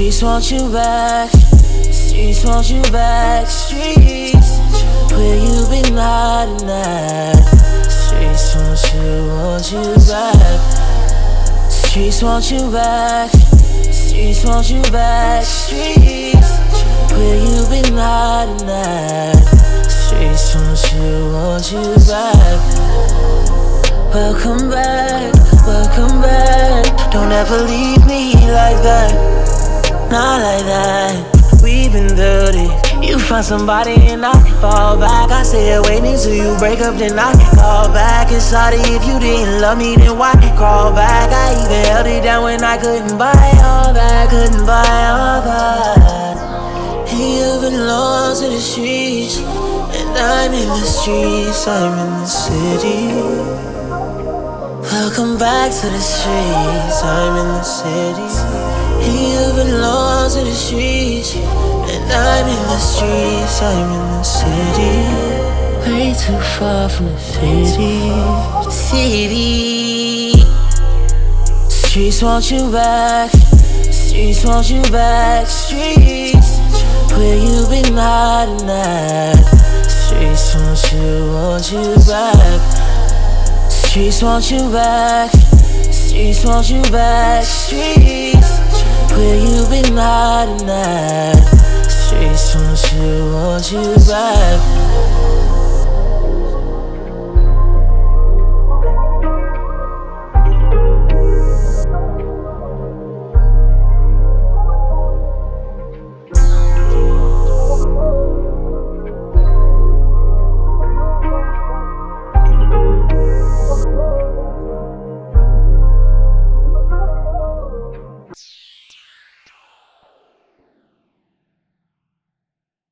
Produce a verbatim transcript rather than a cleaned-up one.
Streets want you back. Streets want you back. Streets, where you been hiding at? Streets want you, want you back. Streets want you back. Streets want you back. Streets, where you been hiding at? Streets want you, want you back. Welcome back, welcome back. Don't ever leave me like that, not like that. We've been through this. You find somebody and I fall back. I stay waiting till you break up, then I call back. And sorry if you didn't love me, then why crawl back? I even held it down when I couldn't buy all that, couldn't buy all that. And you belong to the streets, and I'm in the streets, I'm in the city. Welcome back to the streets, I'm in the city. You belong to the streets, and I'm in the streets, I'm in the city. Way too far from the city, city. Streets want you back, streets want you back. Streets, where you been hiding at? Streets want you, want you back. Streets want you back. Streets want you back. Streets, where you been hiding at? Streets want you, want you